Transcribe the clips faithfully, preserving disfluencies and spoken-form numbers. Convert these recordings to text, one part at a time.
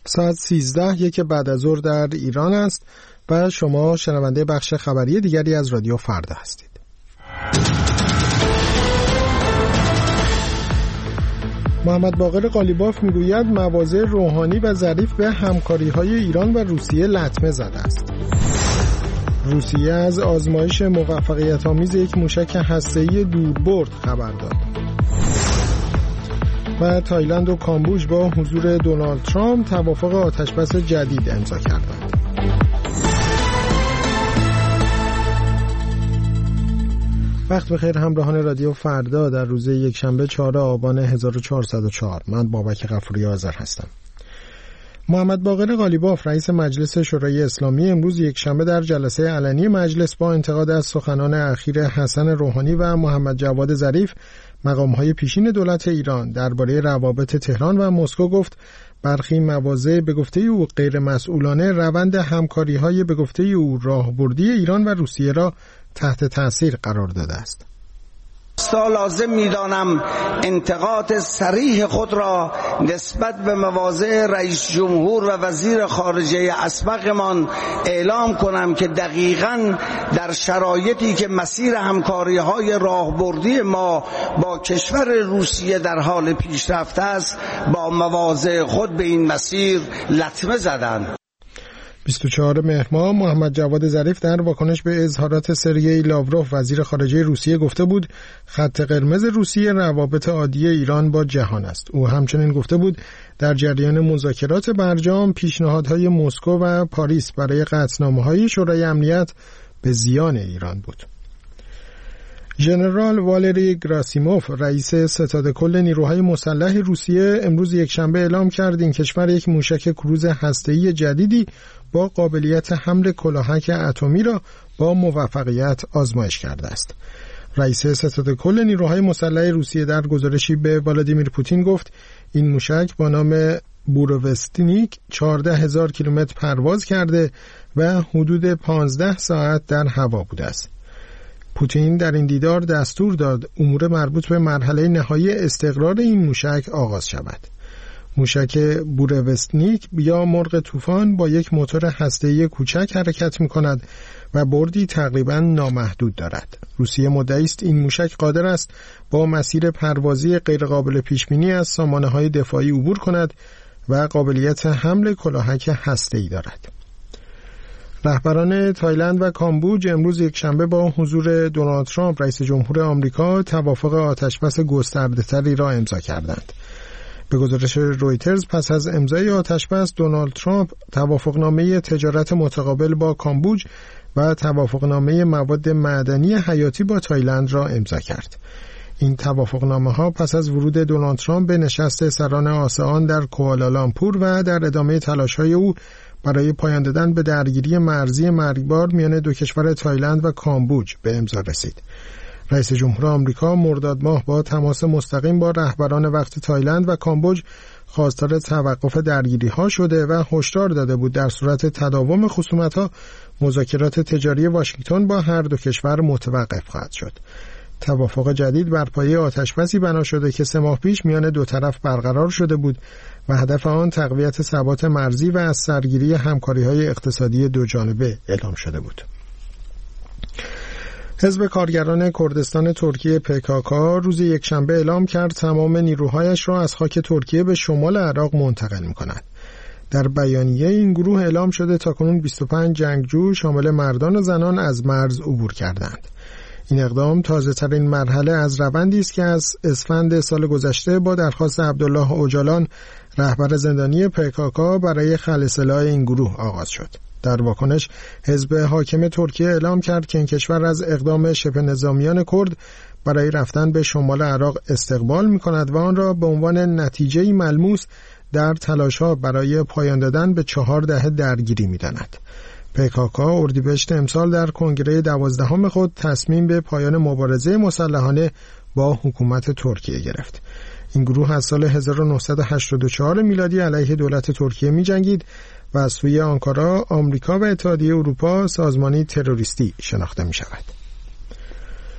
ساعت سیزده یک بعد از ظهر در ایران است و شما شنونده بخش خبری دیگری از رادیو فردا هستید. محمد باقر قالیباف میگوید مواضع روحانی و ظریف به همکاری‌های ایران و روسیه لطمه زده است. روسیه از آزمایش موفقیت‌آمیز یک موشک هسته‌ای دوربرد خبر داد. و تایلند و کامبوج با حضور دونالد ترامپ توافق آتشبس جدید امضا کردند. وقت بخیر همراهان رادیو فردا در روز یکشنبه چهارم آبان هزار و چهارصد و چهار. من بابک غفوری آذر هستم. محمد باقر قالیباف رئیس مجلس شورای اسلامی امروز یکشنبه در جلسه علنی مجلس با انتقاد از سخنان اخیر حسن روحانی و محمد جواد ظریف مقام‌های پیشین دولت ایران درباره روابط تهران و مسکو گفت برخی مواضع به گفته او غیر مسئولانه روند همکاری‌های به گفته او راهبردی ایران و روسیه را تحت تأثیر قرار داده است. لازم می‌دانم انتقاد صریح خود را نسبت به مواضع رئیس جمهور و وزیر خارجه اسبقمان اعلام کنم که دقیقاً در شرایطی که مسیر همکاری‌های راهبردی ما با کشور روسیه در حال پیشرفت است با مواضع خود به این مسیر لطمه زدند. بیست و چهارم مهر ماه محمد جواد ظریف در واکنش به اظهارات سرگئی لاوروف وزیر خارجه روسیه گفته بود خط قرمز روسیه روابط عادی ایران با جهان است. او همچنین گفته بود در جریان مذاکرات برجام پیشنهادهای مسکو و پاریس برای قطعنامه‌های شورای امنیت به زیان ایران بود. ژنرال والری گراسیموف رئیس ستاد کل نیروهای مسلح روسیه امروز یکشنبه اعلام کرد این کشور یک موشک کروز هسته‌ای جدیدی با قابلیت حمل کلاهک اتمی را با موفقیت آزمایش کرده است. رئیس ستاد کل نیروهای مسلح روسیه در گزارشی به ولادیمیر پوتین گفت این موشک با نام بوروستنیک چهارده هزار کیلومتر پرواز کرده و حدود پانزده ساعت در هوا بوده است. پوتین در این دیدار دستور داد امور مربوط به مرحله نهایی استقرار این موشک آغاز شود. موشک بوروستنیک یا مرغ طوفان با یک موتور هسته‌ای کوچک حرکت می‌کند و بردی تقریباً نامحدود دارد. روسیه مدعی است این موشک قادر است با مسیر پروازی غیرقابل پیش‌بینی از سامانه‌های دفاعی عبور کند و قابلیت حمل کلاهک هسته‌ای دارد. رهبران تایلند و کامبوج امروز یکشنبه با حضور دونالد ترامپ رئیس جمهور آمریکا توافق آتشبس گسترده‌تری را امضا کردند. به گزارش رویترز پس از امضای آتشبس دونالد ترامپ توافقنامه تجارت متقابل با کامبوج و توافقنامه مواد معدنی حیاتی با تایلند را امضا کرد. این توافقنامه‌ها پس از ورود دونالد ترامپ به نشست سران آسئان در کوالالامپور و در ادامه تلاش‌های او برای پایان دادن به درگیری مرزی مرگبار میان دو کشور تایلند و کامبوج به امضا رسید. رئیس جمهور آمریکا مرداد ماه با تماس مستقیم با رهبران وقت تایلند و کامبوج خواستار توقف درگیری‌ها شده و هشدار داده بود در صورت تداوم خصومت‌ها مذاکرات تجاری واشنگتن با هر دو کشور متوقف خواهد شد. توافق جدید بر پایه آتشبسی بنا شده که سه ماه پیش میان دو طرف برقرار شده بود و هدف آن تقویت ثبات مرزی و از سرگیری همکاری‌های اقتصادی دو جانبه اعلام شده بود. حزب کارگران کردستان ترکیه پی کی کی روز یکشنبه اعلام کرد تمام نیروهایش را از خاک ترکیه به شمال عراق منتقل می‌کند. در بیانیه این گروه اعلام شده تاکنون بیست و پنج جنگجو شامل مردان و زنان از مرز عبور کردند. این اقدام تازه‌ترین مرحله از روندی است که از اسفند سال گذشته با درخواست عبدالله اوجالان رهبر زندانی پی کی کی برای خلع این گروه آغاز شد. در واکنش حزب حاکم ترکیه اعلام کرد که این کشور از اقدام شبه نظامیان کرد برای رفتن به شمال عراق استقبال می‌کند و آن را به عنوان نتیجه‌ای ملموس در تلاش‌ها برای پایان دادن به چهار دهه درگیری می‌داند. پی کی کی اردیبهشت امسال در کنگره دوازدهم خود تصمیم به پایان مبارزه مسلحانه با حکومت ترکیه گرفت. این گروه از سال هزار و نهصد و هشتاد و چهار میلادی علیه دولت ترکیه می‌جنگید و از سوی آنکارا، آمریکا و اتحادیه اروپا سازمانی تروریستی شناخته می‌شود.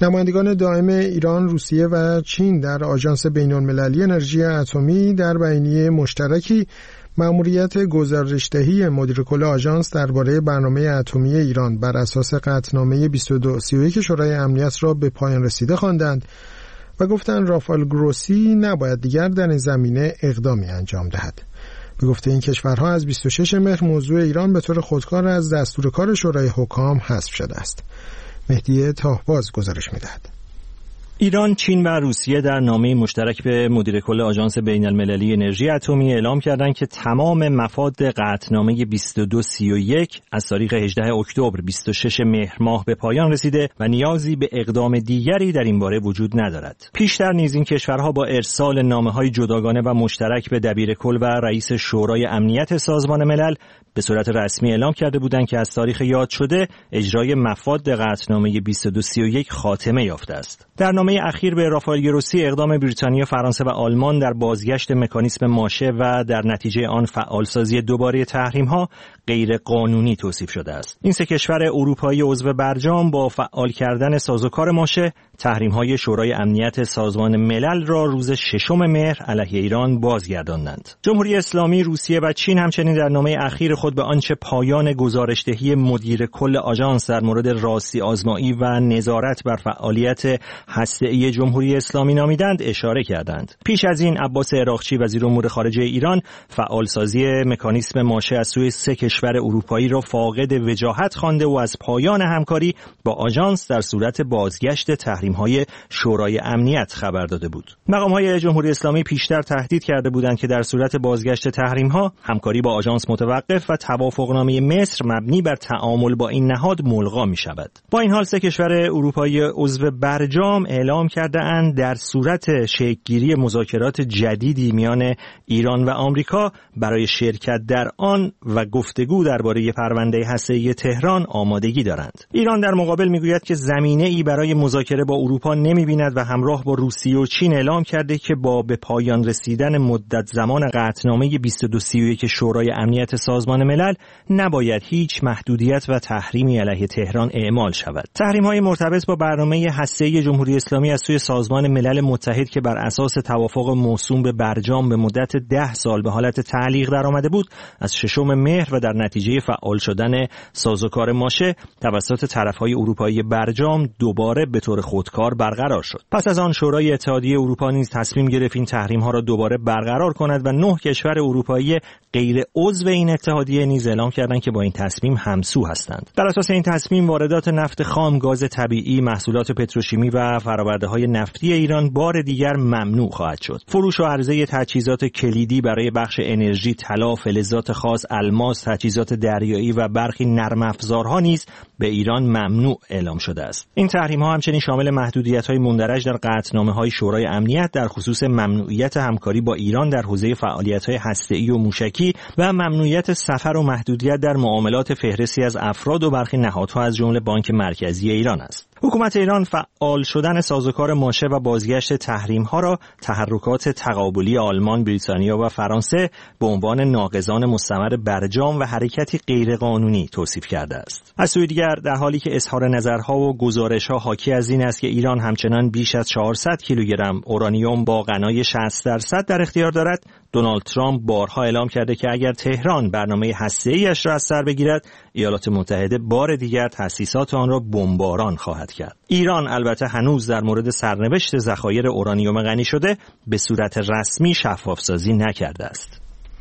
نمایندگان دائم ایران، روسیه و چین در آژانس بین‌المللی انرژی اتمی در بیانیه مشترکی مأموریت گزارش‌دهی مدیر کل آژانس درباره برنامه اتمی ایران بر اساس قطعنامه بیست و دو سی و یک شورای امنیت را به پایان رسیده خواندند و گفتند رافائل گروسی نباید دیگر در این زمینه اقدامی انجام دهد. به گفته این کشورها از بیست و شش مهر موضوع ایران به طور خودکار از دستور کار شورای حکام حذف شده است. مهدی تاهباز گزارش می‌دهد. ایران، چین و روسیه در نامه مشترک به مدیر کل آژانس بین‌المللی انرژی اتمی اعلام کردند که تمام مفاد قطعنامه بیست و دو سی و یک از تاریخ هجدهم اکتبر بیست و شش مهر ماه به پایان رسیده و نیازی به اقدام دیگری در این باره وجود ندارد. پیشتر نیز این کشورها با ارسال نامه‌های جداگانه و مشترک به دبیر کل و رئیس شورای امنیت سازمان ملل به صورت رسمی اعلام کرده بودند که از تاریخ یاد شده اجرای مفاد قطعنامه بیست و دو سی و یک خاتمه یافته است. در نامه اخیر به رافائل گروسی اقدام بریتانیا، فرانسه و آلمان در بازگشت مکانیسم ماشه و در نتیجه آن فعالسازی دوباره تحریم‌ها غیر قانونی توصیف شده است. این سه کشور اروپایی عضو برجام با فعال کردن سازوکار ماشه تحریم‌های شورای امنیت سازمان ملل را روز ششم مهر علیه ایران بازگرداندند. جمهوری اسلامی، روسیه و چین همچنین در نامه اخیر خود به آنچه پایان گزارشدهی مدیر کل آژانس در مورد راستی آزمایی و نظارت بر فعالیت هسته‌ای جمهوری اسلامی نامیدند اشاره کردند. پیش از این عباس عراقچی وزیر امور خارجه ایران فعالسازی مکانیسم ماشه از سوی سه کشور اروپایی را فاقد وجاهت خوانده و از پایان همکاری با آژانس در صورت بازگشت تحریم‌های شورای امنیت خبر داده بود. مقام‌های جمهوری اسلامی پیشتر تهدید کرده بودند که در صورت بازگشت تحریم‌ها همکاری با آژانس متوقف و توافقنامه مصر مبنی بر تعامل با این نهاد ملغا می‌شود. با این حال سه کشور اروپایی عضو برجام اعلام کرده‌اند در صورت شکل‌گیری مذاکرات جدیدی میان ایران و آمریکا برای شرکت در آن و گفتگو درباره پرونده هسته‌ای تهران آمادگی دارند. ایران در مقابل میگوید که زمینه‌ای برای مذاکره با اروپا نمی‌بیند و همراه با روسیه و چین اعلام کرده که با به پایان رسیدن مدت زمان قطعنامه بیست و دو سی و یک شورای امنیت سازمان ملل نباید هیچ محدودیت و تحریمی علیه تهران اعمال شود. تحریم‌های مرتبط با برنامه هسته‌ای جمهوری اسلامی از سوی سازمان ملل متحد که بر اساس توافق موسوم به برجام به مدت ده سال به حالت تعلیق درآمده بود، از ششم مهر و در نتیجه فعال شدن سازوکار ماشه توسط طرف‌های اروپایی برجام دوباره به طور خودکار برقرار شد. پس از آن شورای اتحادیه اروپا نیز تصمیم گرفت این تحریم‌ها را دوباره برقرار کند و نه کشور اروپایی غیر عضو این اتحادیه نیز اعلام کردند که با این تصمیم همسو هستند. بر اساس این تصمیم واردات نفت خام، گاز طبیعی، محصولات پتروشیمی و فرآورده‌های نفتی ایران بار دیگر ممنوع خواهد شد. فروش و عرضه تجهیزات کلیدی برای بخش انرژی، طلا، فلزات خاص، الماس، تجهیزات دریایی و برخی نرم افزارها نیز به ایران ممنوع اعلام شده است. این تحریم‌ها همچنین شامل محدودیت‌های مندرج در قطعنامه‌های شورای امنیت در خصوص ممنوعیت همکاری با ایران در حوزه فعالیت‌های هسته‌ای و موشکی و ممنوعیت سفر و محدودیت در معاملات فهرستی از افراد و برخی نهادها از جمله بانک مرکزی ایران است. حکومت ایران فعال شدن سازوکار ماشه و بازگشت تحریم‌ها را تحرکات تقابلی آلمان، بریتانیا و فرانسه به عنوان ناقضان مستمر برجام و حرکتی غیرقانونی توصیف کرده است. از سوی دیگر در حالی که اظهار نظرها و گزارش‌ها حاکی از این است که ایران همچنان بیش از چهارصد کیلوگرم اورانیوم با غنای شصت درصد در اختیار دارد، دونالد ترامپ بارها اعلام کرده که اگر تهران برنامه هسته‌ای‌اش را از سر بگیرد، ایالات متحده بار دیگر تأسیسات آن را بمباران خواهد کرد. ایران البته هنوز در مورد سرنوشت ذخایر اورانیوم غنی شده به صورت رسمی شفاف‌سازی نکرده است.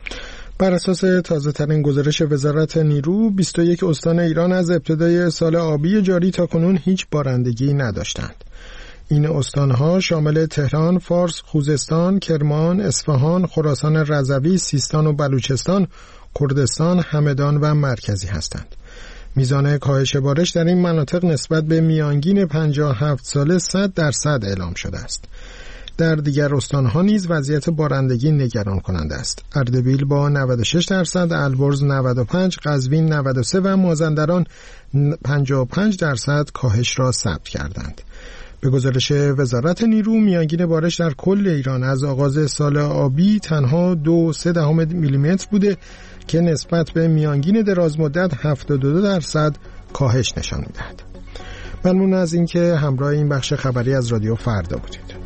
بر اساس تازه‌ترین گزارش وزارت نیرو، بیست و یک استان ایران از ابتدای سال آبی جاری تا کنون هیچ بارندگی نداشتند. این استانها شامل تهران، فارس، خوزستان، کرمان، اصفهان، خراسان رضوی، سیستان و بلوچستان، کردستان، همدان و مرکزی هستند. میزان کاهش بارش در این مناطق نسبت به میانگین پنجاه و هفت ساله صد درصد اعلام شده است. در دیگر استانها نیز وضعیت بارندگی نگران کننده است. اردبیل با نود و شش درصد، البرز نود و پنج، قزوین نود و سه و مازندران پنجاه و پنج درصد کاهش را ثبت کردند. به گزارش وزارت نیرو، میانگین بارش در کل ایران از آغاز سال آبی تنها دو و سه دهم میلیمتر بوده که نسبت به میانگین دراز مدت هفتاد و دو درصد کاهش نشان می‌دهد. ممنون از اینکه همراه این بخش خبری از رادیو فردا بودید.